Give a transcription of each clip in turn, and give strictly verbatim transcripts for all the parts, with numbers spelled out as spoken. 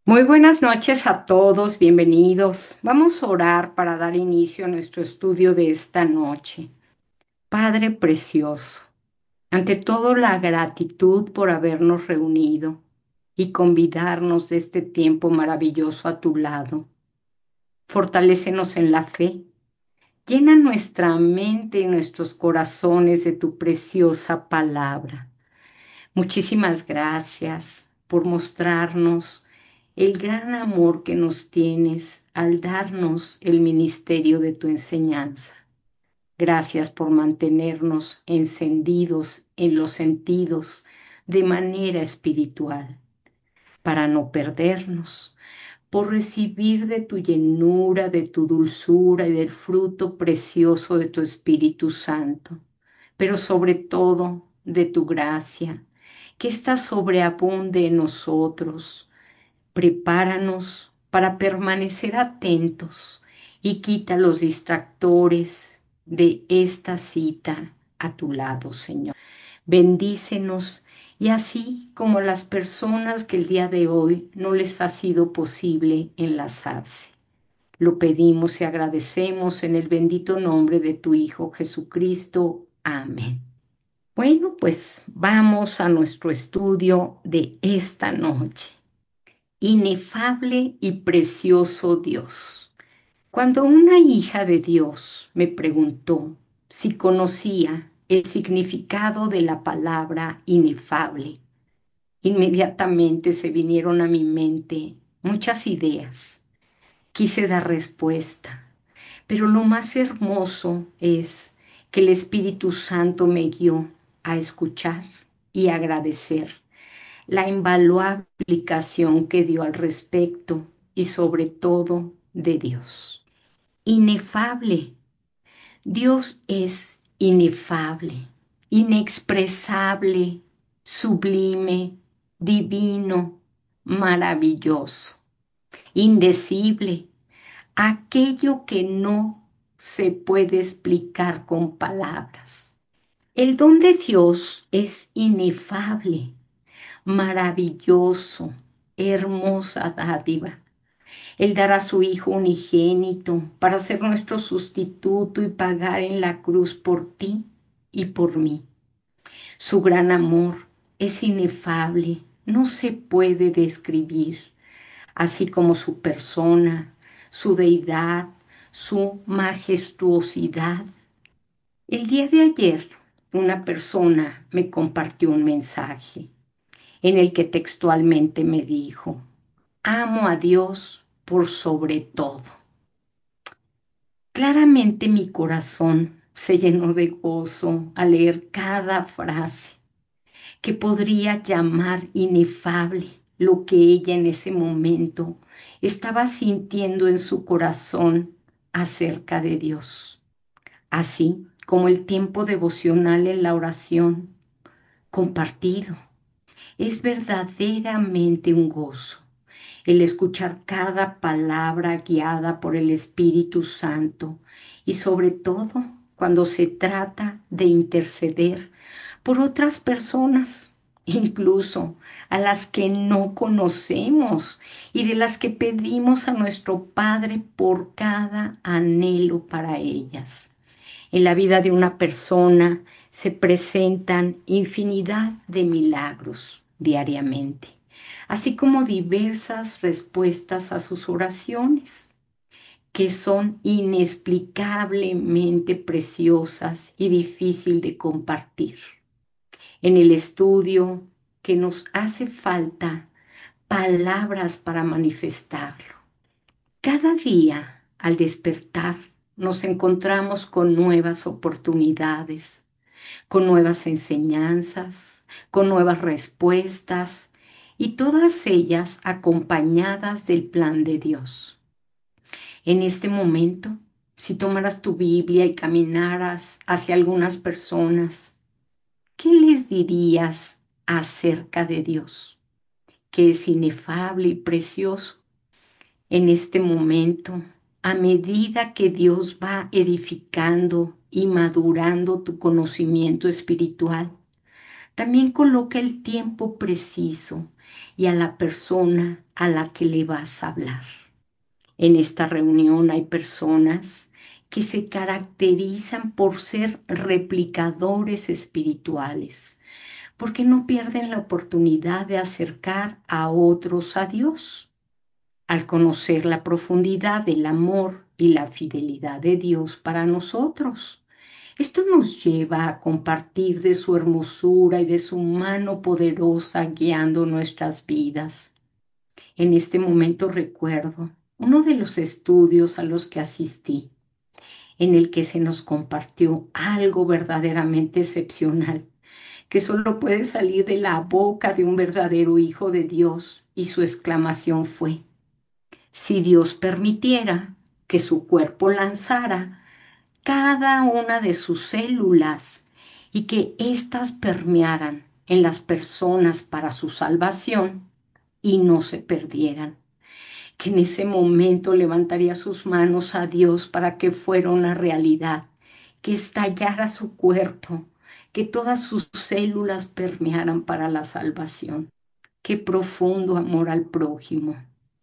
Muy buenas noches a todos, bienvenidos. Vamos a orar para dar inicio a nuestro estudio de esta noche. Padre precioso, ante todo la gratitud por habernos reunido y convidarnos de este tiempo maravilloso a tu lado. Fortalécenos en la fe, llena nuestra mente y nuestros corazones de tu preciosa palabra. Muchísimas gracias por mostrarnos el gran amor que nos tienes al darnos el ministerio de tu enseñanza. Gracias por mantenernos encendidos en los sentidos de manera espiritual, para no perdernos, por recibir de tu llenura, de tu dulzura y del fruto precioso de tu Espíritu Santo, pero sobre todo de tu gracia, que ésta sobreabunde en nosotros. Prepáranos para permanecer atentos y quita los distractores de esta cita a tu lado, Señor. Bendícenos y así como las personas que el día de hoy no les ha sido posible enlazarse. Lo pedimos y agradecemos en el bendito nombre de tu Hijo Jesucristo. Amén. Bueno, pues vamos a nuestro estudio de esta noche. Inefable y precioso Dios. Cuando una hija de Dios me preguntó si conocía el significado de la palabra inefable, inmediatamente se vinieron a mi mente muchas ideas. Quise dar respuesta, pero lo más hermoso es que el Espíritu Santo me guió a escuchar y agradecer la invaluable explicación que dio al respecto y sobre todo de Dios. Inefable. Dios es inefable, inexpresable, sublime, divino, maravilloso, indecible, aquello que no se puede explicar con palabras. El don de Dios es inefable, maravilloso, hermosa dádiva. Él dará a su Hijo unigénito para ser nuestro sustituto y pagar en la cruz por ti y por mí. Su gran amor es inefable, no se puede describir, así como su persona, su deidad, su majestuosidad. El día de ayer, una persona me compartió un mensaje en el que textualmente me dijo: amo a Dios por sobre todo. Claramente mi corazón se llenó de gozo al leer cada frase, que podría llamar inefable lo que ella en ese momento estaba sintiendo en su corazón acerca de Dios, así como el tiempo devocional en la oración compartido. Es verdaderamente un gozo el escuchar cada palabra guiada por el Espíritu Santo y sobre todo cuando se trata de interceder por otras personas, incluso a las que no conocemos y de las que pedimos a nuestro Padre por cada anhelo para ellas. En la vida de una persona se presentan infinidad de milagros diariamente, así como diversas respuestas a sus oraciones, que son inexplicablemente preciosas y difícil de compartir. En el estudio que nos hace falta palabras para manifestarlo. Cada día, al despertar, nos encontramos con nuevas oportunidades, con nuevas enseñanzas, con nuevas respuestas y todas ellas acompañadas del plan de Dios. En este momento, si tomaras tu Biblia y caminaras hacia algunas personas, ¿qué les dirías acerca de Dios? Que es inefable y precioso. En este momento, a medida que Dios va edificando y madurando tu conocimiento espiritual, También coloca el tiempo preciso y a la persona a la que le vas a hablar. En esta reunión hay personas que se caracterizan por ser replicadores espirituales, porque no pierden la oportunidad de acercar a otros a Dios. Al conocer la profundidad del amor y la fidelidad de Dios para nosotros, esto nos lleva a compartir de su hermosura y de su mano poderosa guiando nuestras vidas. En este momento recuerdo uno de los estudios a los que asistí, en el que se nos compartió algo verdaderamente excepcional, que solo puede salir de la boca de un verdadero hijo de Dios, y su exclamación fue: si Dios permitiera que su cuerpo lanzara cada una de sus células y que éstas permearan en las personas para su salvación y no se perdieran, que en ese momento levantaría sus manos a Dios para que fuera una realidad, que estallara su cuerpo, que todas sus células permearan para la salvación. Qué profundo amor al prójimo.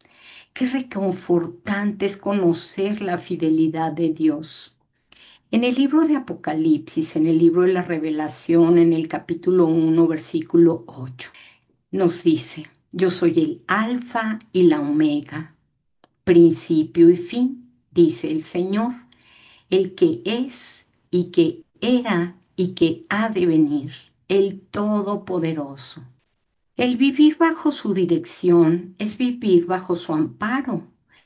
Qué reconfortante es conocer la fidelidad de Dios. En el libro de Apocalipsis, en el libro de la Revelación, en el capítulo uno, versículo ocho, nos dice: yo soy el Alfa y la Omega, principio y fin, dice el Señor, el que es y que era y que ha de venir, el Todopoderoso. El vivir bajo su dirección es vivir bajo su amparo,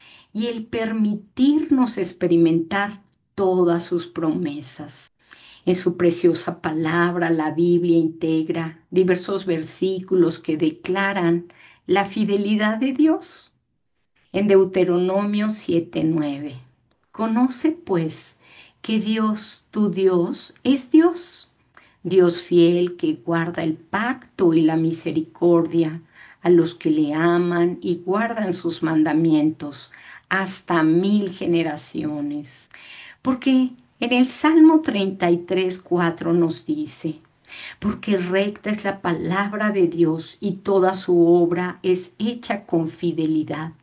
y el permitirnos experimentar todas sus promesas. En su preciosa palabra, la Biblia integra diversos versículos que declaran la fidelidad de Dios. En Deuteronomio siete nueve, conoce pues que Dios, tu Dios, es Dios, Dios fiel que guarda el pacto y la misericordia a los que le aman y guardan sus mandamientos hasta mil generaciones. Porque en el Salmo treinta y tres cuatro nos dice: porque recta es la palabra de Dios y toda su obra es hecha con fidelidad.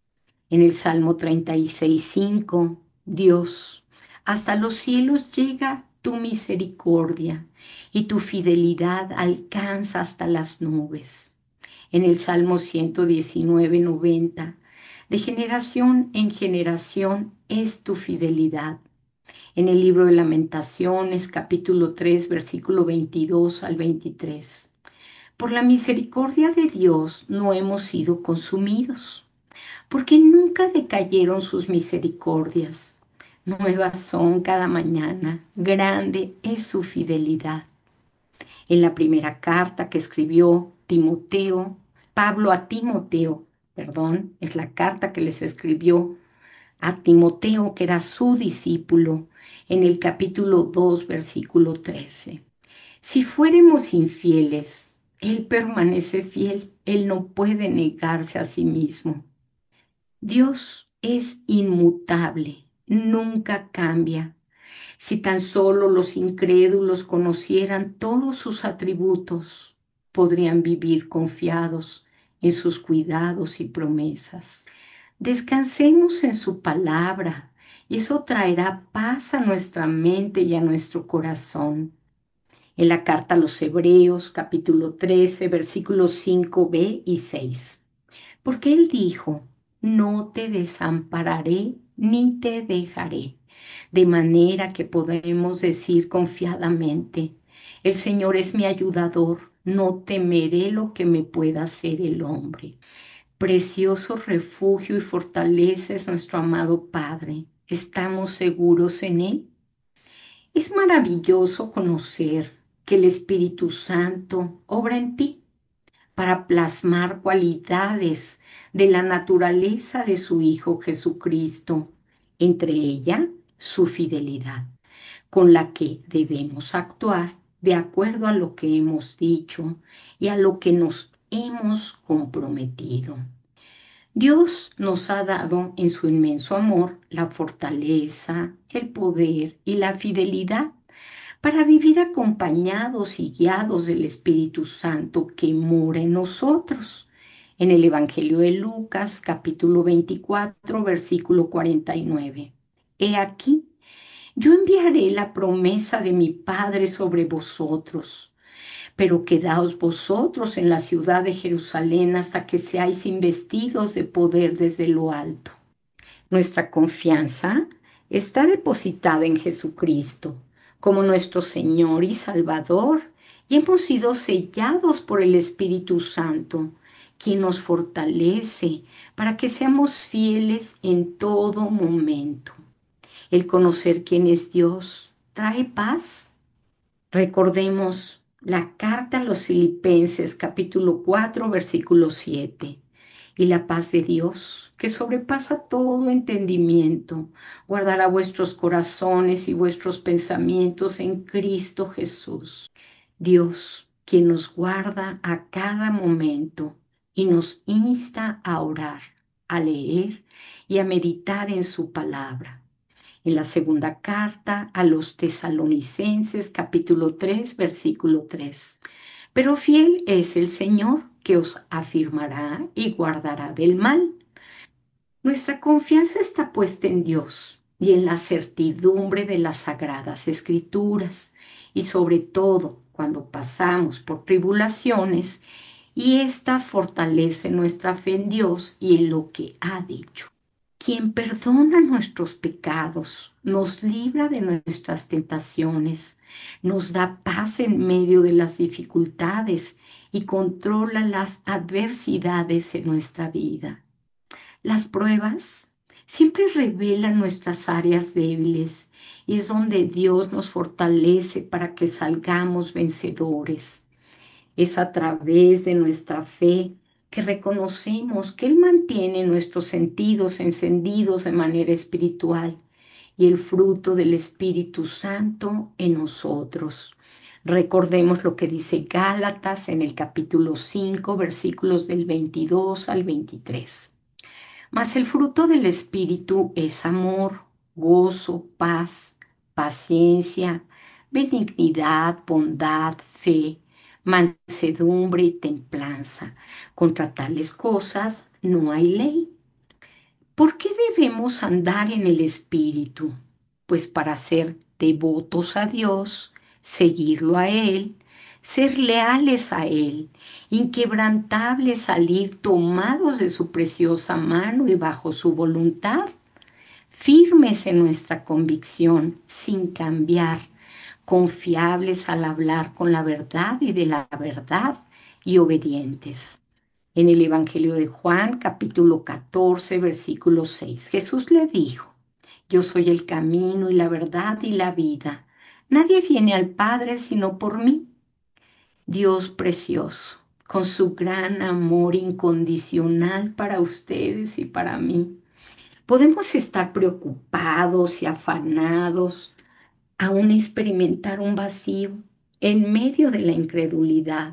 En el Salmo treinta y seis cinco, Dios, hasta los cielos llega tu misericordia y tu fidelidad alcanza hasta las nubes. En el Salmo ciento diecinueve noventa, de generación en generación es tu fidelidad. En el libro de Lamentaciones, capítulo tres, versículo veintidós al veintitrés. Por la misericordia de Dios no hemos sido consumidos, porque nunca decayeron sus misericordias. Nuevas son cada mañana, grande es su fidelidad. En la primera carta que escribió Timoteo, Pablo a Timoteo, perdón, es la carta que les escribió a Timoteo, que era su discípulo, en el capítulo dos, versículo trece. Si fuéramos infieles, Él permanece fiel, Él no puede negarse a sí mismo. Dios es inmutable, nunca cambia. Si tan solo los incrédulos conocieran todos sus atributos, podrían vivir confiados en sus cuidados y promesas. Descansemos en su palabra, y eso traerá paz a nuestra mente y a nuestro corazón. En la carta a los Hebreos, capítulo trece, versículos cinco b y seis. Porque Él dijo: no te desampararé ni te dejaré. De manera que podemos decir confiadamente: el Señor es mi ayudador, no temeré lo que me pueda hacer el hombre. Precioso refugio y fortaleza es nuestro amado Padre. ¿Estamos seguros en Él? Es maravilloso conocer que el Espíritu Santo obra en ti para plasmar cualidades de la naturaleza de su Hijo Jesucristo, entre ella su fidelidad, con la que debemos actuar de acuerdo a lo que hemos dicho y a lo que nos hemos comprometido. Dios nos ha dado en su inmenso amor la fortaleza, el poder y la fidelidad para vivir acompañados y guiados del Espíritu Santo que mora en nosotros. En el Evangelio de Lucas, capítulo veinticuatro, versículo cuarenta y nueve. He aquí, yo enviaré la promesa de mi Padre sobre vosotros, pero quedaos vosotros en la ciudad de Jerusalén hasta que seáis investidos de poder desde lo alto. Nuestra confianza está depositada en Jesucristo como nuestro Señor y Salvador, y hemos sido sellados por el Espíritu Santo, quien nos fortalece para que seamos fieles en todo momento. El conocer quién es Dios trae paz. Recordemos la carta a los Filipenses, capítulo cuatro, versículo siete. Y la paz de Dios, que sobrepasa todo entendimiento, guardará vuestros corazones y vuestros pensamientos en Cristo Jesús. Dios, quien nos guarda a cada momento y nos insta a orar, a leer y a meditar en su palabra. En la segunda carta a los Tesalonicenses, capítulo tres, versículo tres. Pero fiel es el Señor, que os afirmará y guardará del mal. Nuestra confianza está puesta en Dios y en la certidumbre de las sagradas Escrituras, y sobre todo cuando pasamos por tribulaciones, y éstas fortalecen nuestra fe en Dios y en lo que ha dicho. Quien perdona nuestros pecados, nos libra de nuestras tentaciones, nos da paz en medio de las dificultades y controla las adversidades en nuestra vida. Las pruebas siempre revelan nuestras áreas débiles y es donde Dios nos fortalece para que salgamos vencedores. Es a través de nuestra fe que reconocemos que Él mantiene nuestros sentidos encendidos de manera espiritual y el fruto del Espíritu Santo en nosotros. Recordemos lo que dice Gálatas en el capítulo cinco, versículos del veintidós al veintitrés. Mas el fruto del Espíritu es amor, gozo, paz, paciencia, benignidad, bondad, fe, mansedumbre y templanza. Contra tales cosas no hay ley. ¿Por qué debemos andar en el Espíritu? Pues para ser devotos a Dios, seguirlo a Él, ser leales a Él, inquebrantables al ir tomados de su preciosa mano y bajo su voluntad, firmes en nuestra convicción, sin cambiar, confiables al hablar con la verdad y de la verdad y obedientes. En el Evangelio de Juan, capítulo catorce, versículo seis, Jesús le dijo: Yo soy el camino y la verdad y la vida. Nadie viene al Padre sino por mí. Dios precioso, con su gran amor incondicional para ustedes y para mí, podemos estar preocupados y afanados, aún experimentar un vacío en medio de la incredulidad,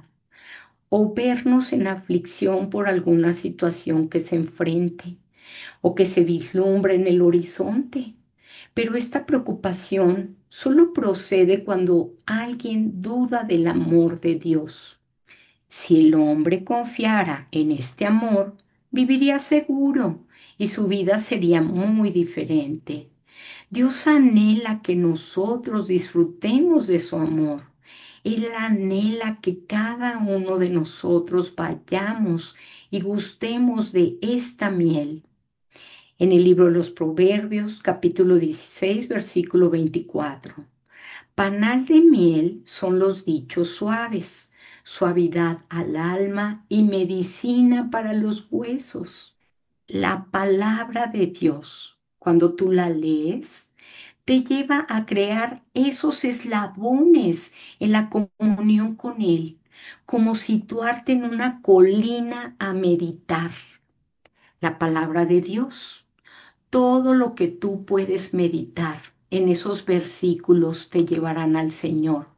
o vernos en aflicción por alguna situación que se enfrente o que se vislumbre en el horizonte. Pero esta preocupación solo procede cuando alguien duda del amor de Dios. Si el hombre confiara en este amor, viviría seguro y su vida sería muy diferente. Dios anhela que nosotros disfrutemos de su amor. Él anhela que cada uno de nosotros vayamos y gustemos de esta miel. En el libro de los Proverbios, capítulo dieciséis, versículo veinticuatro. Panal de miel son los dichos suaves, suavidad al alma y medicina para los huesos. La palabra de Dios, cuando tú la lees, te lleva a crear esos eslabones en la comunión con Él, como situarte en una colina a meditar. La palabra de Dios, todo lo que tú puedes meditar en esos versículos te llevarán al Señor.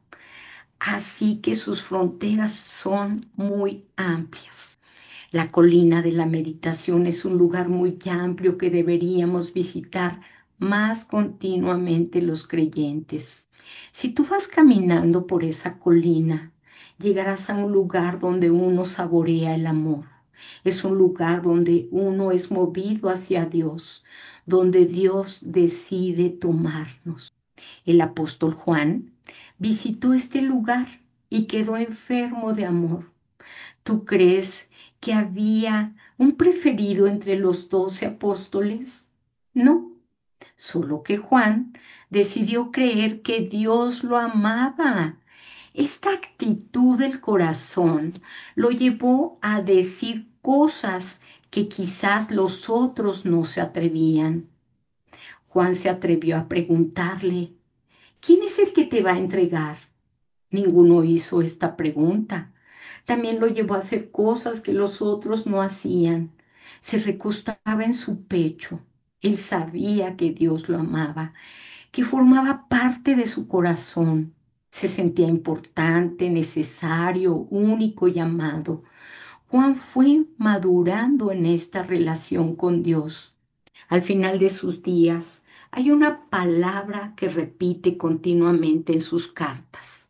Así que sus fronteras son muy amplias. La colina de la meditación es un lugar muy amplio que deberíamos visitar más continuamente los creyentes. Si tú vas caminando por esa colina, llegarás a un lugar donde uno saborea el amor. Es un lugar donde uno es movido hacia Dios, donde Dios decide tomarnos. El apóstol Juan visitó este lugar y quedó enfermo de amor. ¿Tú crees que había un preferido entre los doce apóstoles? No, solo que Juan decidió creer que Dios lo amaba. Esta actitud del corazón lo llevó a decir cosas que quizás los otros no se atrevían. Juan se atrevió a preguntarle, ¿quién es el que te va a entregar? Ninguno hizo esta pregunta. También lo llevó a hacer cosas que los otros no hacían. Se recostaba en su pecho. Él sabía que Dios lo amaba, que formaba parte de su corazón. Se sentía importante, necesario, único y amado. Juan fue madurando en esta relación con Dios. Al final de sus días, hay una palabra que repite continuamente en sus cartas.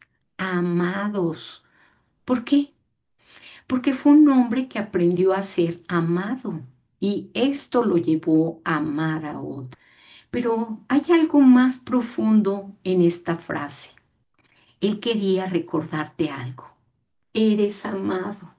Amados. ¿Por qué? Porque fue un hombre que aprendió a ser amado y esto lo llevó a amar a otro. Pero hay algo más profundo en esta frase. Él quería recordarte algo. Eres amado.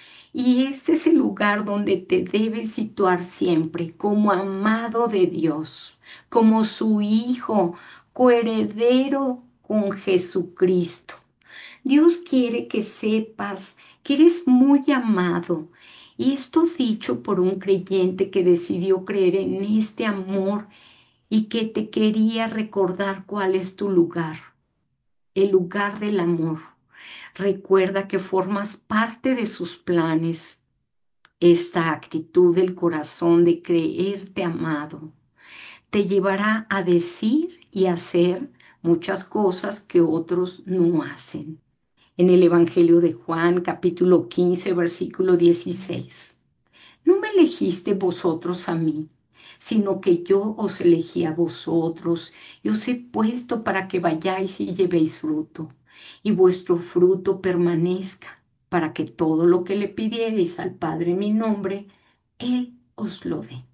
Y este es el lugar donde te debes situar siempre como amado de Dios, como su hijo, coheredero con Jesucristo. Dios quiere que sepas que eres muy amado. Y esto dicho por un creyente que decidió creer en este amor y que te quería recordar cuál es tu lugar, el lugar del amor. Recuerda que formas parte de sus planes. Esta actitud del corazón de creerte amado te llevará a decir y hacer muchas cosas que otros no hacen. En el Evangelio de Juan, capítulo quince, versículo dieciséis. No me elegiste vosotros a mí, sino que yo os elegí a vosotros y os he puesto para que vayáis y llevéis fruto, y vuestro fruto permanezca, para que todo lo que le pidiereis al Padre en mi nombre, Él os lo dé.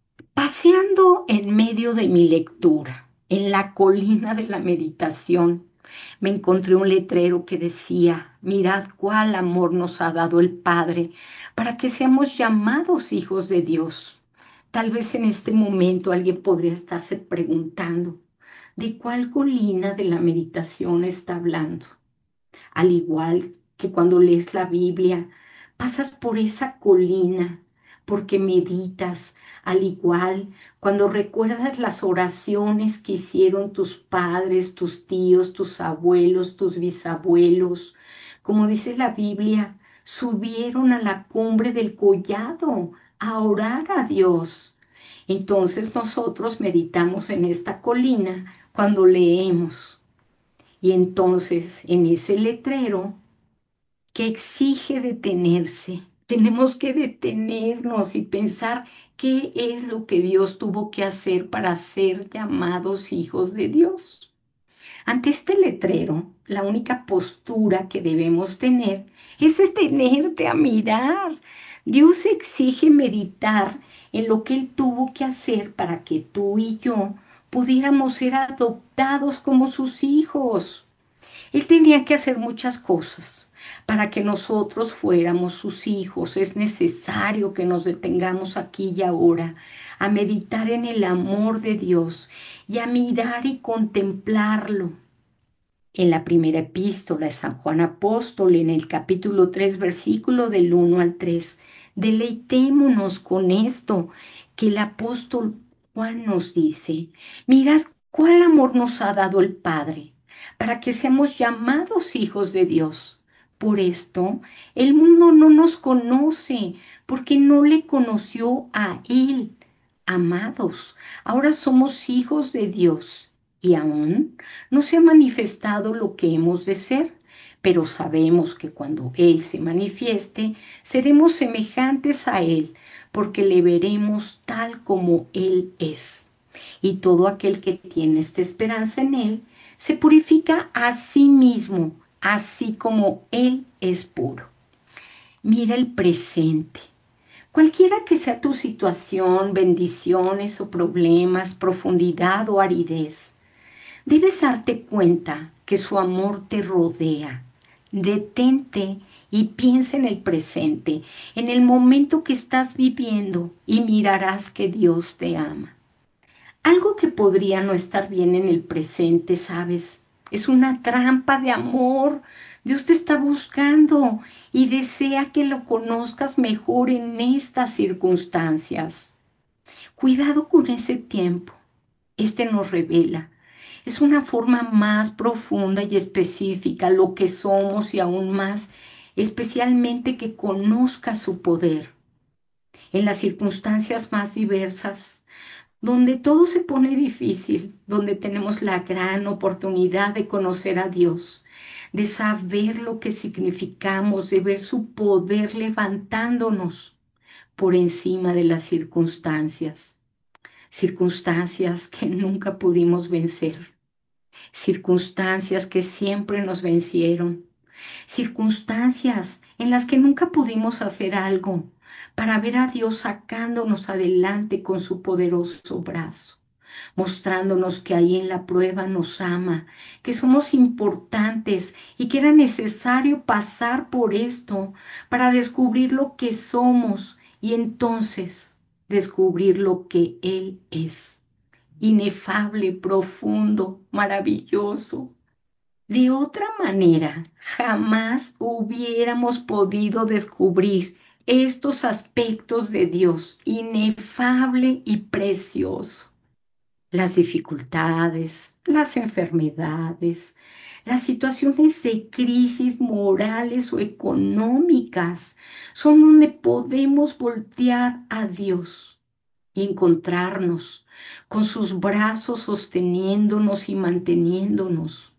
Paseando en medio de mi lectura, en la colina de la meditación, me encontré un letrero que decía, mirad cuál amor nos ha dado el Padre para que seamos llamados hijos de Dios. Tal vez en este momento alguien podría estarse preguntando, ¿de cuál colina de la meditación está hablando? Al igual que cuando lees la Biblia, pasas por esa colina porque meditas, al igual cuando recuerdas las oraciones que hicieron tus padres, tus tíos, tus abuelos, tus bisabuelos. Como dice la Biblia, subieron a la cumbre del collado a orar a Dios. Entonces nosotros meditamos en esta colina cuando leemos. Y entonces en ese letrero que exige detenerse, tenemos que detenernos y pensar qué es lo que Dios tuvo que hacer para ser llamados hijos de Dios. Ante este letrero, la única postura que debemos tener es detenerte a mirar. Dios exige meditar en lo que Él tuvo que hacer para que tú y yo pudiéramos ser adoptados como sus hijos. Él tenía que hacer muchas cosas para que nosotros fuéramos sus hijos. Es necesario que nos detengamos aquí y ahora a meditar en el amor de Dios y a mirar y contemplarlo. En la primera epístola de San Juan Apóstol, en el capítulo tres, versículo del uno al tres, deleitémonos con esto que el apóstol Juan nos dice. Mirad cuál amor nos ha dado el Padre, para que seamos llamados hijos de Dios. Por esto, el mundo no nos conoce, porque no le conoció a Él. Amados, ahora somos hijos de Dios y aún no se ha manifestado lo que hemos de ser, pero sabemos que cuando Él se manifieste, seremos semejantes a Él, porque le veremos tal como Él es. Y todo aquel que tiene esta esperanza en Él se purifica a sí mismo, así como Él es puro. Mira el presente. Cualquiera que sea tu situación, bendiciones o problemas, profundidad o aridez, debes darte cuenta que su amor te rodea. Detente y piensa en el presente, en el momento que estás viviendo, y mirarás que Dios te ama. Algo que podría no estar bien en el presente, ¿sabes? Es una trampa de amor. Dios te está buscando y desea que lo conozcas mejor en estas circunstancias. Cuidado con ese tiempo. Este nos revela. Es una forma más profunda y específica lo que somos, y aún más, especialmente que conozca su poder. En las circunstancias más diversas, donde todo se pone difícil, donde tenemos la gran oportunidad de conocer a Dios, de saber lo que significamos, de ver su poder levantándonos por encima de las circunstancias, circunstancias que nunca pudimos vencer, circunstancias que siempre nos vencieron, circunstancias en las que nunca pudimos hacer algo para ver a Dios sacándonos adelante con su poderoso brazo, mostrándonos que ahí en la prueba nos ama, que somos importantes y que era necesario pasar por esto para descubrir lo que somos y entonces descubrir lo que Él es. Inefable, profundo, maravilloso. De otra manera, jamás hubiéramos podido descubrir estos aspectos de Dios, inefable y precioso. Las dificultades, las enfermedades, las situaciones de crisis morales o económicas son donde podemos voltear a Dios y encontrarnos con sus brazos sosteniéndonos y manteniéndonos.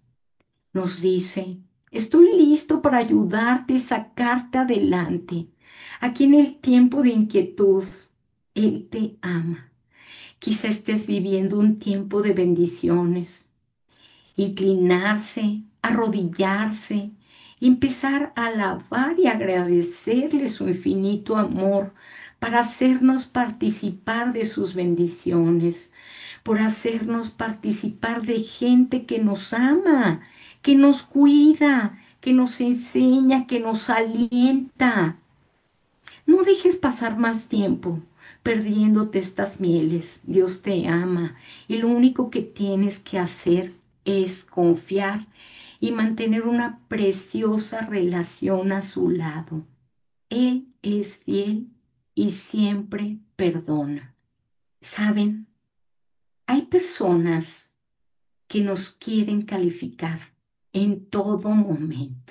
Nos dice: estoy listo para ayudarte y sacarte adelante. Aquí en el tiempo de inquietud, Él te ama. Quizá estés viviendo un tiempo de bendiciones. Inclinarse, arrodillarse y empezar a alabar y agradecerle su infinito amor para hacernos participar de sus bendiciones, por hacernos participar de gente que nos ama, que nos cuida, que nos enseña, que nos alienta. No dejes pasar más tiempo perdiéndote estas mieles. Dios te ama y lo único que tienes que hacer es confiar y mantener una preciosa relación a su lado. Él es fiel y siempre perdona. ¿Saben? Hay personas que nos quieren calificar en todo momento.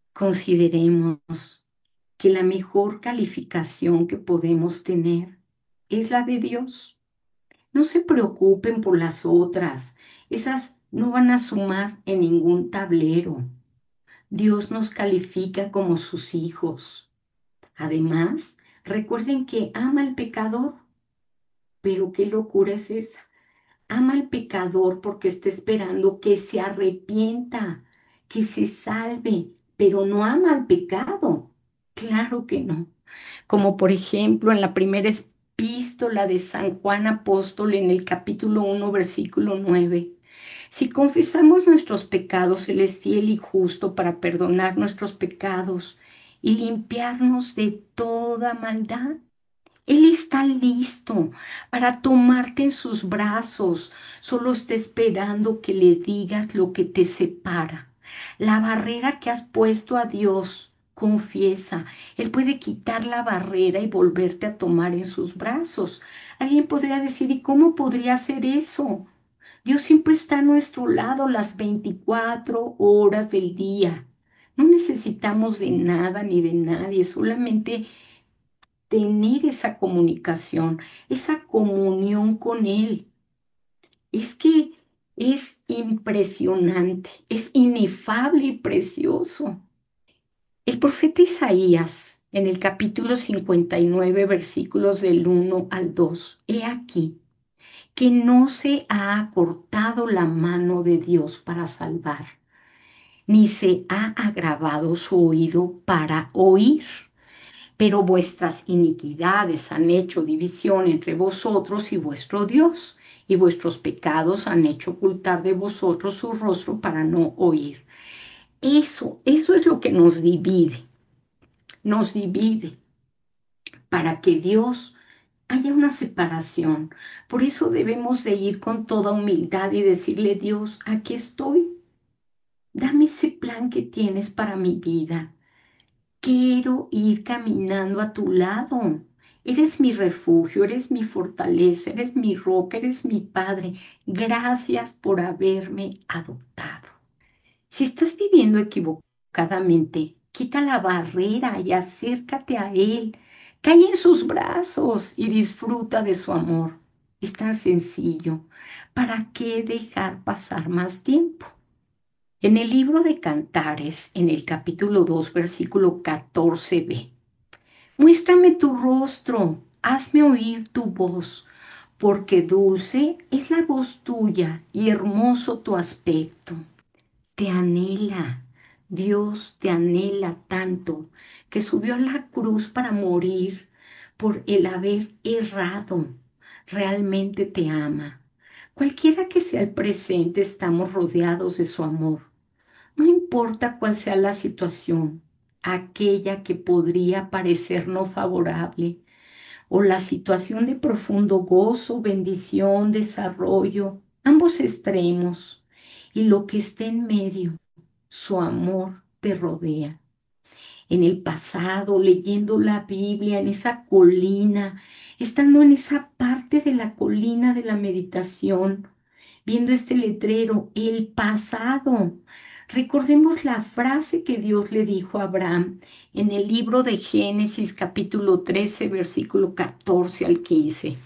Consideremos que la mejor calificación que podemos tener es la de Dios. No se preocupen por las otras, esas no van a sumar en ningún tablero. Dios nos califica como sus hijos. Además, recuerden que ama al pecador. Pero qué locura es esa. Ama al pecador porque está esperando que se arrepienta, que se salve, pero no ama al pecado. Claro que no. Como por ejemplo en la primera epístola de San Juan Apóstol en el capítulo uno, versículo nueve. Si confesamos nuestros pecados, Él es fiel y justo para perdonar nuestros pecados y limpiarnos de toda maldad. Él está listo para tomarte en sus brazos, solo está esperando que le digas lo que te separa. La barrera que has puesto a Dios, confiesa. Él puede quitar la barrera y volverte a tomar en sus brazos. Alguien podría decir: ¿y cómo podría hacer eso? Dios siempre está a nuestro lado las veinticuatro horas del día. No necesitamos de nada ni de nadie, solamente tener esa comunicación, esa comunión con Él. Es que es impresionante, es inefable y precioso. El profeta Isaías, en el capítulo cincuenta y nueve, versículos del uno al dos, he aquí que no se ha acortado la mano de Dios para salvar, ni se ha agravado su oído para oír. Pero vuestras iniquidades han hecho división entre vosotros y vuestro Dios, y vuestros pecados han hecho ocultar de vosotros su rostro para no oír. Eso, eso es lo que nos divide, nos divide para que Dios haya una separación. Por eso debemos de ir con toda humildad y decirle: Dios, aquí estoy, dame ese plan que tienes para mi vida. Quiero ir caminando a tu lado. Eres mi refugio, eres mi fortaleza, eres mi roca, eres mi Padre. Gracias por haberme adoptado. Si estás viviendo equivocadamente, quita la barrera y acércate a Él. Cae en sus brazos y disfruta de su amor. Es tan sencillo. ¿Para qué dejar pasar más tiempo? En el libro de Cantares, en el capítulo dos, versículo catorce b, muéstrame tu rostro, hazme oír tu voz, porque dulce es la voz tuya y hermoso tu aspecto. Te anhela, Dios te anhela tanto que subió a la cruz para morir por el haber errado. Realmente te ama. Cualquiera que sea el presente, estamos rodeados de su amor. No importa cuál sea la situación, aquella que podría parecer no favorable, o la situación de profundo gozo, bendición, desarrollo, ambos extremos, y lo que esté en medio, su amor te rodea. En el pasado, leyendo la Biblia, en esa colina, estando en esa parte de la colina de la meditación, viendo este letrero, el pasado. Recordemos la frase que Dios le dijo a Abraham en el libro de Génesis capítulo trece, versículo catorce al quince.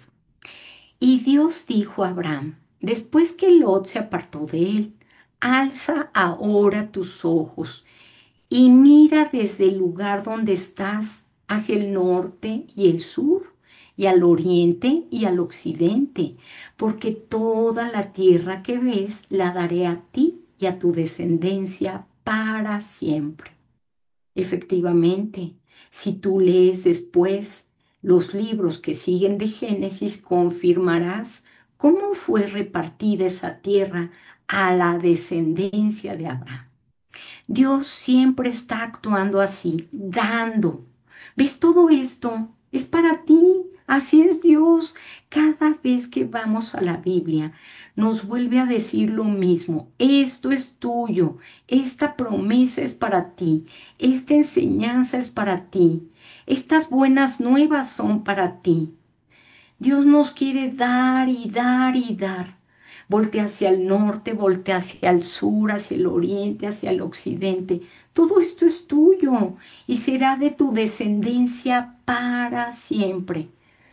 Y Dios dijo a Abraham, después que Lot se apartó de él: alza ahora tus ojos y mira desde el lugar donde estás hacia el norte y el sur, y al oriente y al occidente, porque toda la tierra que ves la daré a ti y a tu descendencia para siempre. Efectivamente, si tú lees después los libros que siguen de Génesis, confirmarás cómo fue repartida esa tierra a la descendencia de Abraham. Dios siempre está actuando así, dando. ¿Ves todo esto? Es para ti. Así es Dios. Cada vez que vamos a la Biblia, nos vuelve a decir lo mismo. Esto es tuyo. Esta promesa es para ti. Esta enseñanza es para ti. Estas buenas nuevas son para ti. Dios nos quiere dar y dar y dar. Voltea hacia el norte, voltea hacia el sur, hacia el oriente, hacia el occidente. Todo esto es tuyo y será de tu descendencia para siempre.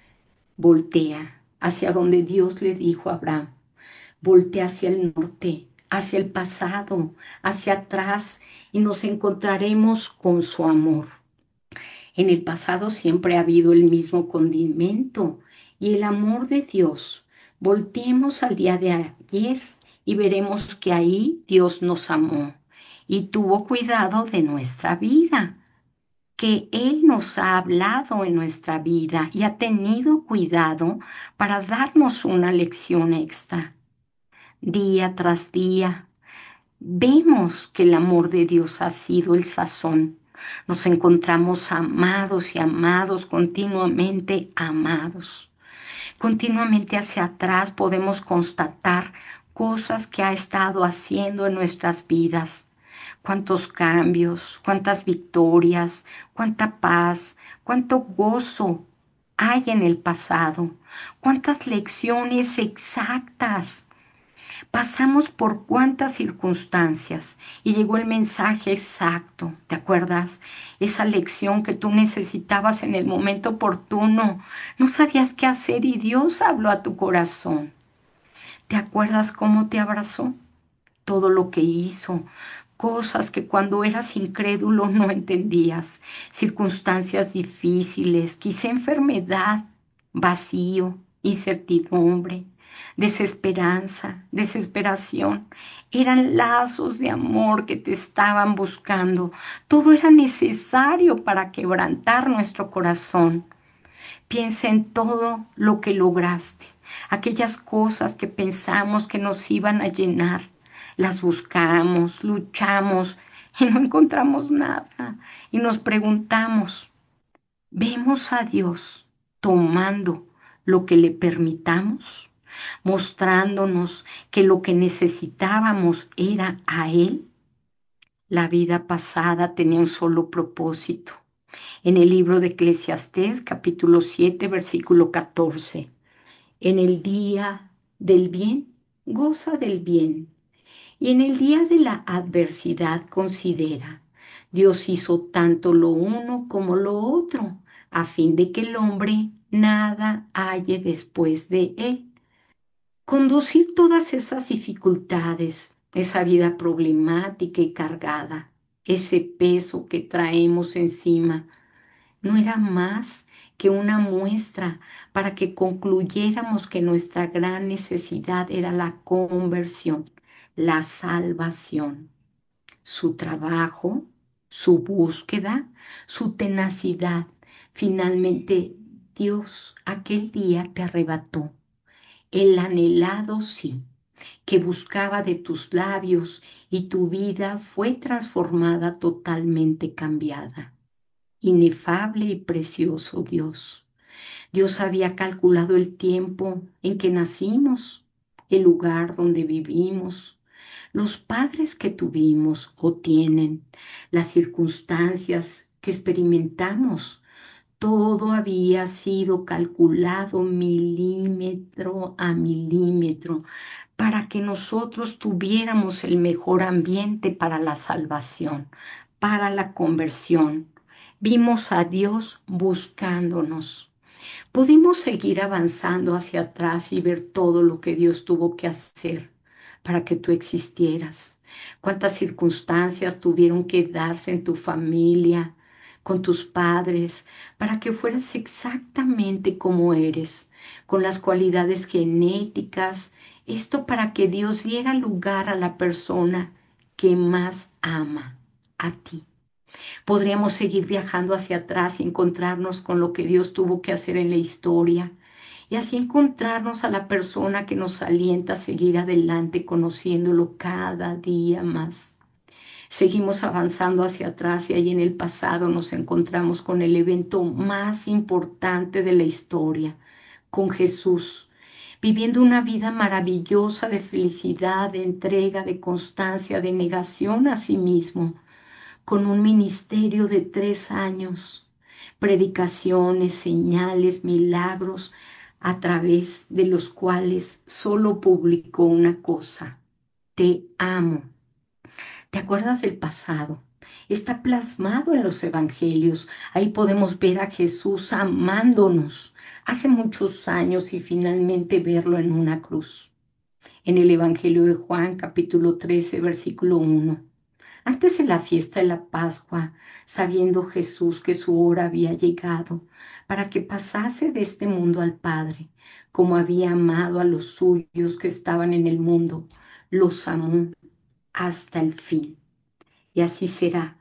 Voltea hacia donde Dios le dijo a Abraham. Voltea hacia el norte, hacia el pasado, hacia atrás, y nos encontraremos con su amor. En el pasado siempre ha habido el mismo condimento y el amor de Dios. Volteemos al día de ayer y veremos que ahí Dios nos amó y tuvo cuidado de nuestra vida, que Él nos ha hablado en nuestra vida y ha tenido cuidado para darnos una lección extra. Día tras día, vemos que el amor de Dios ha sido el sazón. Nos encontramos amados y amados, continuamente amados. Continuamente hacia atrás podemos constatar cosas que ha estado haciendo en nuestras vidas. Cuántos cambios, cuántas victorias, cuánta paz, cuánto gozo hay en el pasado. Cuántas lecciones exactas. Pasamos por cuántas circunstancias y llegó el mensaje exacto. ¿Te acuerdas? Esa lección que tú necesitabas en el momento oportuno. No sabías qué hacer y Dios habló a tu corazón. ¿Te acuerdas cómo te abrazó? Todo lo que hizo. Cosas que cuando eras incrédulo no entendías. Circunstancias difíciles, quizá enfermedad, vacío, incertidumbre. desesperanza, desesperación. Eran lazos de amor que te estaban buscando. Todo era necesario para quebrantar nuestro corazón. Piensa en todo lo que lograste, aquellas cosas que pensamos que nos iban a llenar. Las buscamos, luchamos y no encontramos nada. Y nos preguntamos, ¿vemos a Dios tomando lo que le permitamos? Mostrándonos que lo que necesitábamos era a Él. La vida pasada tenía un solo propósito. En el libro de Eclesiastés, capítulo siete, versículo catorce. En el día del bien, goza del bien. Y en el día de la adversidad, considera. Dios hizo tanto lo uno como lo otro, a fin de que el hombre nada halle después de él. Conducir todas esas dificultades, esa vida problemática y cargada, ese peso que traemos encima, no era más que una muestra para que concluyéramos que nuestra gran necesidad era la conversión, la salvación. Su trabajo, su búsqueda, su tenacidad. Finalmente, Dios aquel día te arrebató el anhelado sí que buscaba de tus labios, y tu vida fue transformada, totalmente cambiada. Inefable y precioso Dios. Dios había calculado el tiempo en que nacimos, el lugar donde vivimos, los padres que tuvimos o tienen, las circunstancias que experimentamos. Todo había sido calculado milímetro a milímetro para que nosotros tuviéramos el mejor ambiente para la salvación, para la conversión. Vimos a Dios buscándonos. Pudimos seguir avanzando hacia atrás y ver todo lo que Dios tuvo que hacer para que tú existieras. Cuántas circunstancias tuvieron que darse en tu familia, con tus padres, para que fueras exactamente como eres, con las cualidades genéticas. Esto para que Dios diera lugar a la persona que más ama, a ti. Podríamos seguir viajando hacia atrás y encontrarnos con lo que Dios tuvo que hacer en la historia, y así encontrarnos a la persona que nos alienta a seguir adelante conociéndolo cada día más. Seguimos avanzando hacia atrás y ahí en el pasado nos encontramos con el evento más importante de la historia, con Jesús, viviendo una vida maravillosa de felicidad, de entrega, de constancia, de negación a sí mismo, con un ministerio de tres años, predicaciones, señales, milagros, a través de los cuales solo publicó una cosa: te amo. ¿Te acuerdas del pasado? Está plasmado en los evangelios. Ahí podemos ver a Jesús amándonos hace muchos años y finalmente verlo en una cruz. En el Evangelio de Juan, capítulo trece, versículo uno. Antes de la fiesta de la Pascua, sabiendo Jesús que su hora había llegado para que pasase de este mundo al Padre, como había amado a los suyos que estaban en el mundo, los amó hasta el fin. Y así será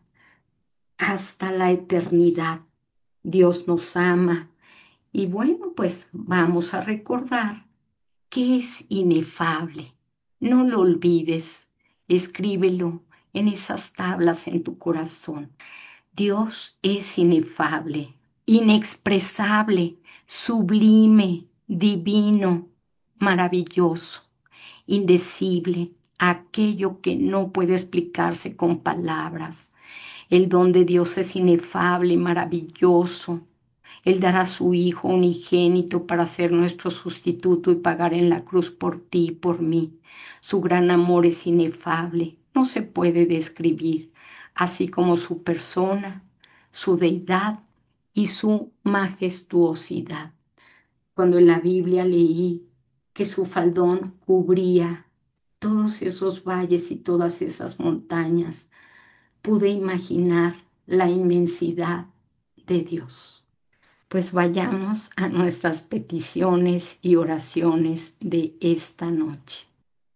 hasta la eternidad. Dios nos ama. Y bueno, pues vamos a recordar que es inefable. No lo olvides. Escríbelo en esas tablas en tu corazón. Dios es inefable, inexpresable, sublime, divino, maravilloso, indecible, aquello que no puede explicarse con palabras. El don de Dios es inefable, maravilloso. Él dará a su Hijo unigénito para ser nuestro sustituto y pagar en la cruz por ti y por mí. Su gran amor es inefable, no se puede describir, así como su persona, su deidad y su majestuosidad. Cuando en la Biblia leí que su faldón cubría todos esos valles y todas esas montañas, pude imaginar la inmensidad de Dios. Pues vayamos a nuestras peticiones y oraciones de esta noche.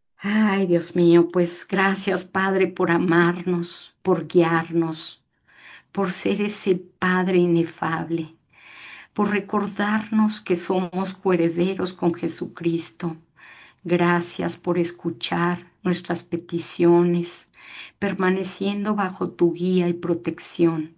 Ay, Dios mío, pues gracias, Padre, por amarnos, por guiarnos, por ser ese Padre inefable, por recordarnos que somos coherederos con Jesucristo. Gracias por escuchar nuestras peticiones, permaneciendo bajo tu guía y protección.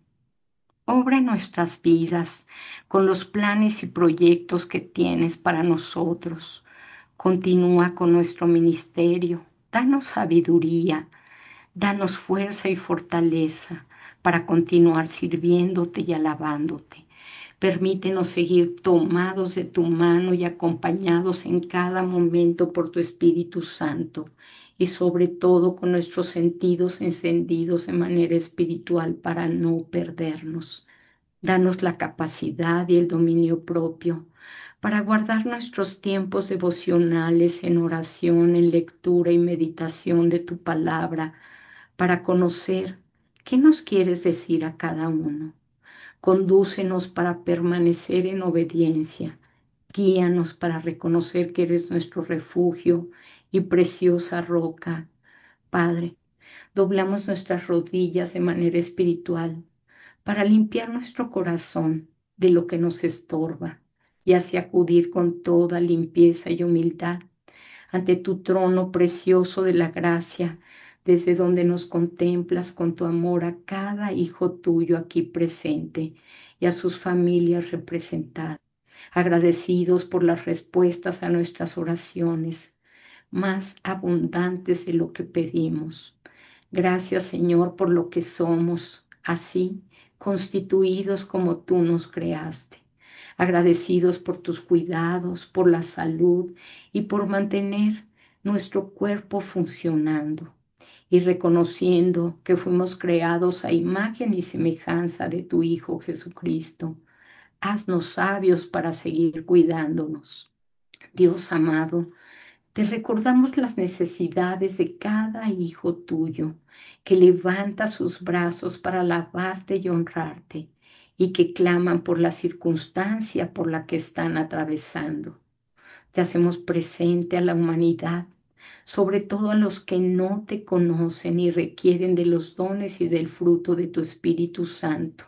Obra en nuestras vidas con los planes y proyectos que tienes para nosotros. Continúa con nuestro ministerio. Danos sabiduría, danos fuerza y fortaleza para continuar sirviéndote y alabándote. Permítenos seguir tomados de tu mano y acompañados en cada momento por tu Espíritu Santo y sobre todo con nuestros sentidos encendidos de manera espiritual para no perdernos. Danos la capacidad y el dominio propio para guardar nuestros tiempos devocionales en oración, en lectura y meditación de tu palabra, para conocer qué nos quieres decir a cada uno. Condúcenos para permanecer en obediencia. Guíanos para reconocer que eres nuestro refugio y preciosa roca. Padre, doblamos nuestras rodillas de manera espiritual para limpiar nuestro corazón de lo que nos estorba y así acudir con toda limpieza y humildad ante tu trono precioso de la gracia, desde donde nos contemplas con tu amor a cada hijo tuyo aquí presente y a sus familias representadas, agradecidos por las respuestas a nuestras oraciones, más abundantes de lo que pedimos. Gracias, Señor, por lo que somos, así constituidos como tú nos creaste. Agradecidos por tus cuidados, por la salud y por mantener nuestro cuerpo funcionando. Y reconociendo que fuimos creados a imagen y semejanza de tu Hijo Jesucristo. Haznos sabios para seguir cuidándonos. Dios amado, te recordamos las necesidades de cada hijo tuyo, que levanta sus brazos para alabarte y honrarte, y que claman por la circunstancia por la que están atravesando. Te hacemos presente a la humanidad, sobre todo a los que no te conocen y requieren de los dones y del fruto de tu Espíritu Santo.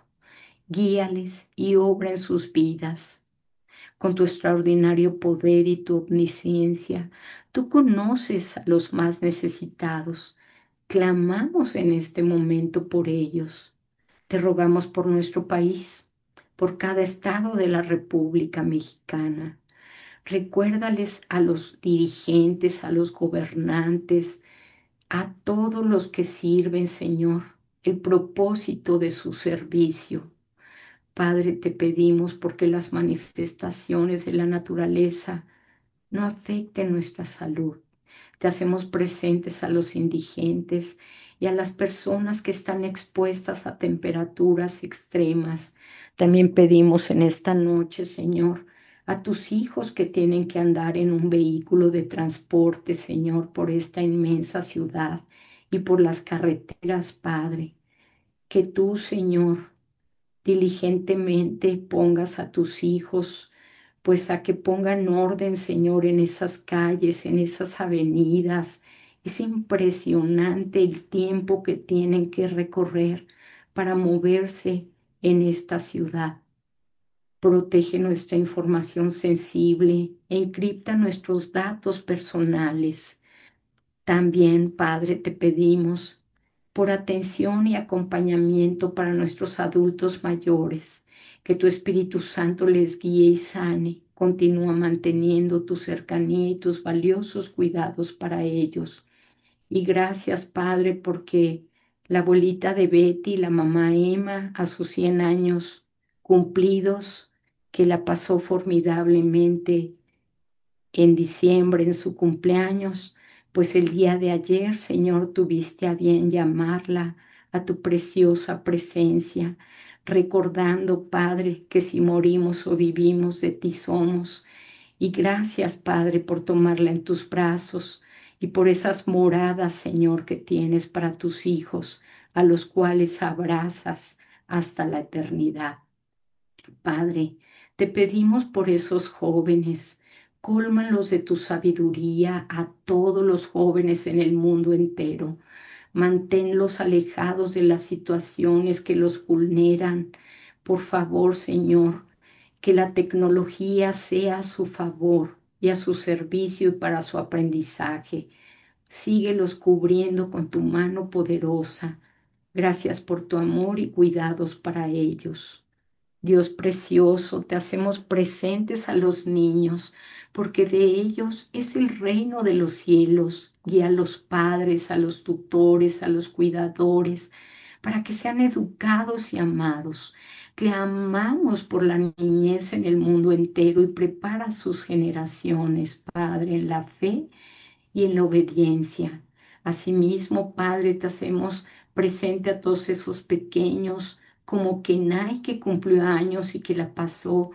Guíales y obra en sus vidas. Con tu extraordinario poder y tu omnisciencia, tú conoces a los más necesitados. Clamamos en este momento por ellos. Te rogamos por nuestro país, por cada estado de la República Mexicana. Recuérdales a los dirigentes, a los gobernantes, a todos los que sirven, Señor, el propósito de su servicio. Padre, te pedimos porque las manifestaciones de la naturaleza no afecten nuestra salud. Te hacemos presentes a los indigentes y a las personas que están expuestas a temperaturas extremas. También pedimos en esta noche, Señor, a tus hijos que tienen que andar en un vehículo de transporte, Señor, por esta inmensa ciudad y por las carreteras, Padre, que tú, Señor, diligentemente pongas a tus hijos, pues a que pongan orden, Señor, en esas calles, en esas avenidas. Es impresionante el tiempo que tienen que recorrer para moverse en esta ciudad. Protege nuestra información sensible, encripta nuestros datos personales. También, Padre, te pedimos por atención y acompañamiento para nuestros adultos mayores, que tu Espíritu Santo les guíe y sane. Continúa manteniendo tu cercanía y tus valiosos cuidados para ellos. Y gracias, Padre, porque la abuelita de Betty, la mamá Emma, a sus cien años cumplidos, que la pasó formidablemente en diciembre, en su cumpleaños, pues el día de ayer, Señor, tuviste a bien llamarla a tu preciosa presencia, recordando, Padre, que si morimos o vivimos, de ti somos. Y gracias, Padre, por tomarla en tus brazos y por esas moradas, Señor, que tienes para tus hijos, a los cuales abrazas hasta la eternidad. Padre, Te pedimos por esos jóvenes, cólmalos de tu sabiduría a todos los jóvenes en el mundo entero. Manténlos alejados de las situaciones que los vulneran. Por favor, Señor, que la tecnología sea a su favor y a su servicio y para su aprendizaje. Síguelos cubriendo con tu mano poderosa. Gracias por tu amor y cuidados para ellos. Dios precioso, te hacemos presentes a los niños, porque de ellos es el reino de los cielos. Guía a los padres, a los tutores, a los cuidadores, para que sean educados y amados. Clamamos por la niñez en el mundo entero y prepara sus generaciones, Padre, en la fe y en la obediencia. Asimismo, Padre, te hacemos presente a todos esos pequeños, como Kenai, que cumplió años y que la pasó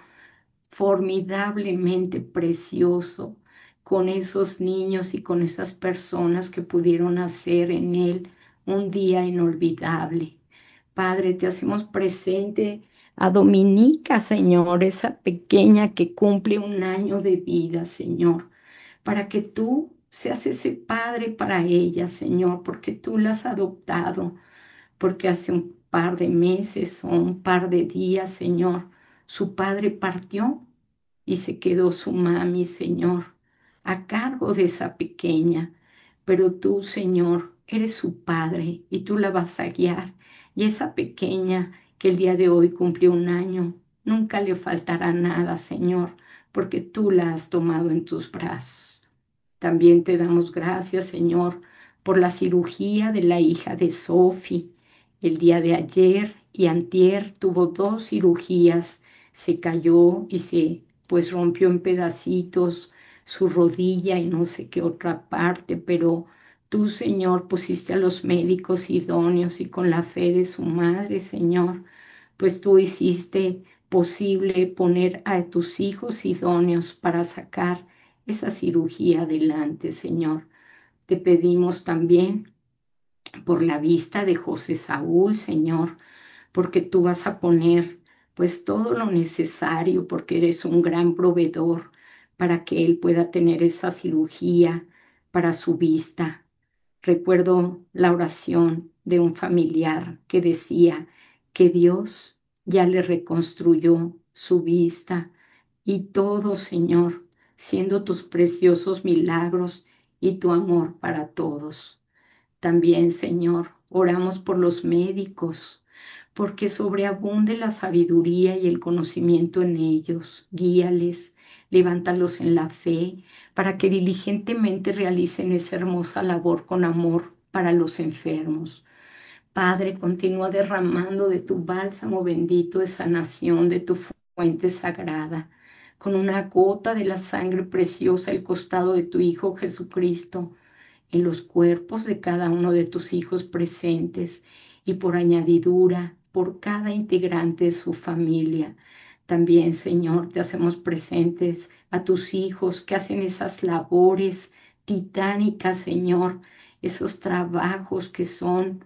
formidablemente precioso con esos niños y con esas personas que pudieron hacer en él un día inolvidable. Padre, te hacemos presente a Dominica, Señor, esa pequeña que cumple un año de vida, Señor, para que tú seas ese padre para ella, Señor, porque tú la has adoptado, porque hace un par de meses o un par de días, Señor, su padre partió y se quedó su mami, Señor, a cargo de esa pequeña. Pero tú, Señor, eres su padre y tú la vas a guiar. Y esa pequeña que el día de hoy cumplió un año, nunca le faltará nada, Señor, porque tú la has tomado en tus brazos. También te damos gracias, Señor, por la cirugía de la hija de Sophie. El día de ayer y antier tuvo dos cirugías. Se cayó y se pues rompió en pedacitos su rodilla y no sé qué otra parte, pero tú, Señor, pusiste a los médicos idóneos y con la fe de su madre, Señor, pues tú hiciste posible poner a tus hijos idóneos para sacar esa cirugía adelante, Señor. Te pedimos también por la vista de José Saúl, Señor, porque tú vas a poner pues todo lo necesario, porque eres un gran proveedor para que él pueda tener esa cirugía para su vista. Recuerdo la oración de un familiar que decía que Dios ya le reconstruyó su vista y todo, Señor, siendo tus preciosos milagros y tu amor para todos. También, Señor, oramos por los médicos, porque sobreabunde la sabiduría y el conocimiento en ellos. Guíales, levántalos en la fe, para que diligentemente realicen esa hermosa labor con amor para los enfermos. Padre, continúa derramando de tu bálsamo bendito de sanación, de tu fuente sagrada, con una gota de la sangre preciosa al costado de tu Hijo Jesucristo, en los cuerpos de cada uno de tus hijos presentes y por añadidura por cada integrante de su familia. También, Señor, te hacemos presentes a tus hijos que hacen esas labores titánicas, Señor, esos trabajos que son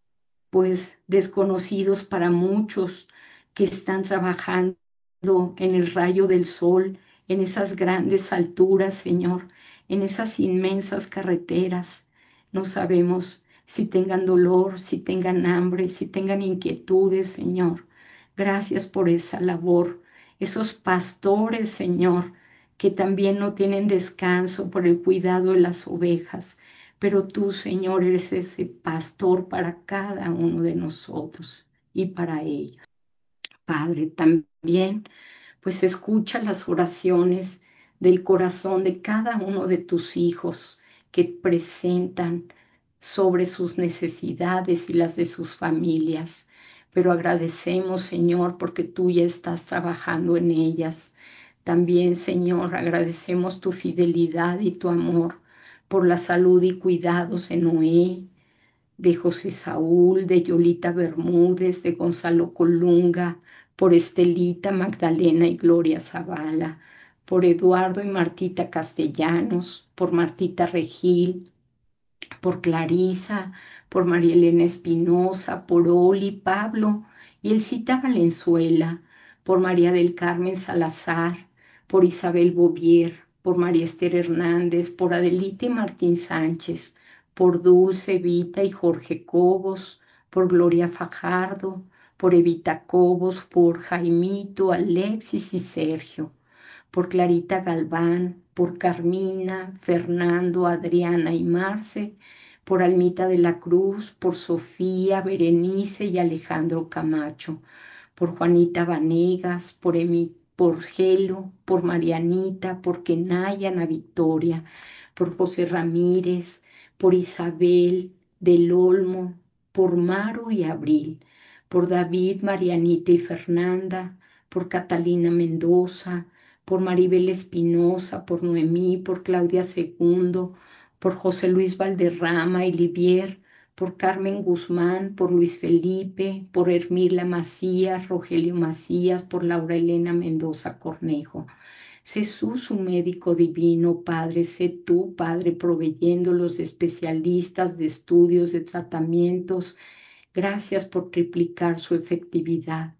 pues desconocidos para muchos, que están trabajando en el rayo del sol, en esas grandes alturas, Señor, en esas inmensas carreteras. No sabemos si tengan dolor, si tengan hambre, si tengan inquietudes, Señor. Gracias por esa labor. Esos pastores, Señor, que también no tienen descanso por el cuidado de las ovejas. Pero tú, Señor, eres ese pastor para cada uno de nosotros y para ellos. Padre, también pues escucha las oraciones del corazón de cada uno de tus hijos que presentan sobre sus necesidades y las de sus familias. Pero agradecemos, Señor, porque tú ya estás trabajando en ellas. También, Señor, agradecemos tu fidelidad y tu amor por la salud y cuidados de Noé, de José Saúl, de Yolita Bermúdez, de Gonzalo Colunga, por Estelita, Magdalena y Gloria Zavala, por Eduardo y Martita Castellanos, por Martita Regil, por Clarisa, por María Elena Espinosa, por Oli, Pablo y Elcita Valenzuela, por María del Carmen Salazar, por Isabel Bovier, por María Esther Hernández, por Adelita y Martín Sánchez, por Dulce, Evita y Jorge Cobos, por Gloria Fajardo, por Evita Cobos, por Jaimito, Alexis y Sergio, por Clarita Galván, por Carmina, Fernando, Adriana y Marce, por Almita de la Cruz, por Sofía, Berenice y Alejandro Camacho, por Juanita Vanegas, por Emi, por Gelo, por Marianita, por Kenaya, Ana Victoria, por José Ramírez, por Isabel del Olmo, por Maru y Abril, por David, Marianita y Fernanda, por Catalina Mendoza, por Maribel Espinosa, por Noemí, por Claudia Segundo, por José Luis Valderrama y Livier, por Carmen Guzmán, por Luis Felipe, por Hermila Macías, Rogelio Macías, por Laura Elena Mendoza Cornejo. Jesús, su médico divino, Padre, sé tú, Padre, proveyendo los especialistas de estudios, de tratamientos. Gracias por triplicar su efectividad.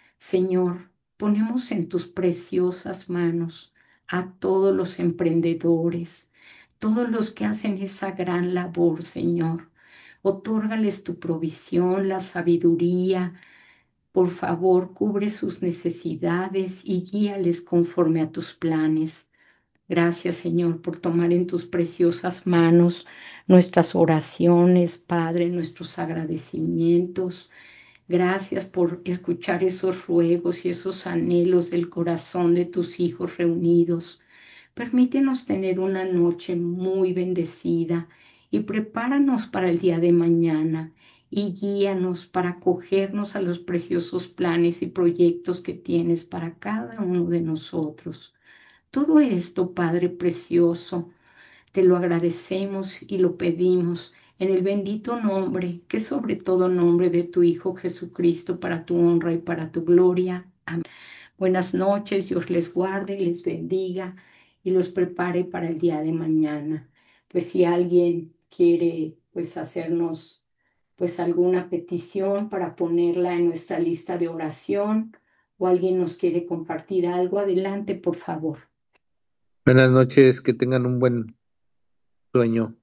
Señor, ponemos en tus preciosas manos a todos los emprendedores, todos los que hacen esa gran labor, Señor. Otórgales tu provisión, la sabiduría. Por favor, cubre sus necesidades y guíales conforme a tus planes. Gracias, Señor, por tomar en tus preciosas manos nuestras oraciones, Padre, nuestros agradecimientos. Gracias por escuchar esos ruegos y esos anhelos del corazón de tus hijos reunidos. Permítenos tener una noche muy bendecida y prepáranos para el día de mañana y guíanos para acogernos a los preciosos planes y proyectos que tienes para cada uno de nosotros. Todo esto, Padre precioso, te lo agradecemos y lo pedimos en el bendito nombre, que es sobre todo nombre de tu Hijo Jesucristo, para tu honra y para tu gloria. Amén. Buenas noches, Dios les guarde, les bendiga y los prepare para el día de mañana. Pues si alguien quiere pues hacernos pues alguna petición para ponerla en nuestra lista de oración o alguien nos quiere compartir algo, adelante, por favor. Buenas noches, que tengan un buen sueño.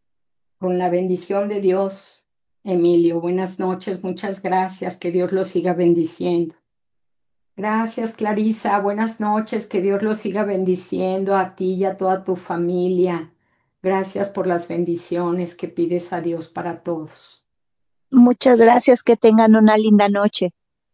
Con la bendición de Dios, Emilio, buenas noches, muchas gracias, que Dios lo siga bendiciendo. Gracias, Clarisa, buenas noches, que Dios lo siga bendiciendo a ti y a toda tu familia. Gracias por las bendiciones que pides a Dios para todos. Muchas gracias, que tengan una linda noche.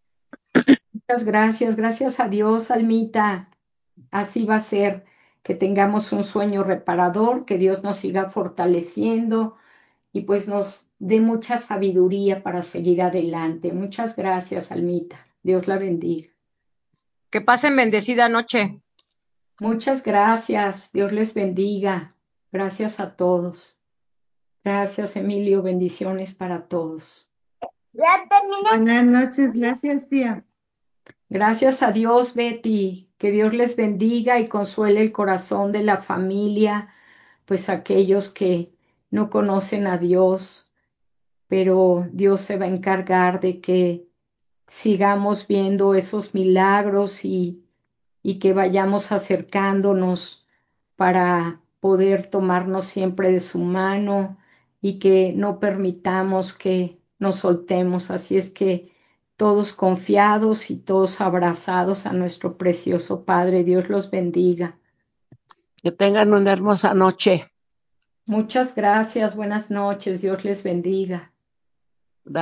Muchas gracias, gracias a Dios, Almita. Así va a ser, que tengamos un sueño reparador, que Dios nos siga fortaleciendo y pues nos dé mucha sabiduría para seguir adelante. Muchas gracias, Almita. Dios la bendiga. Que pasen bendecida noche. Muchas gracias. Dios les bendiga. Gracias a todos. Gracias, Emilio. Bendiciones para todos. Ya terminé. Buenas noches, gracias, tía. Gracias a Dios, Betty. Que Dios les bendiga y consuele el corazón de la familia, pues aquellos que no conocen a Dios, pero Dios se va a encargar de que sigamos viendo esos milagros y, y que vayamos acercándonos para poder tomarnos siempre de su mano y que no permitamos que nos soltemos. Así es que todos confiados y todos abrazados a nuestro precioso Padre, Dios los bendiga. Que tengan una hermosa noche. Muchas gracias, buenas noches, Dios les bendiga.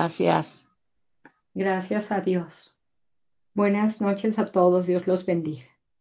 Gracias. Gracias a Dios. Buenas noches a todos, Dios los bendiga.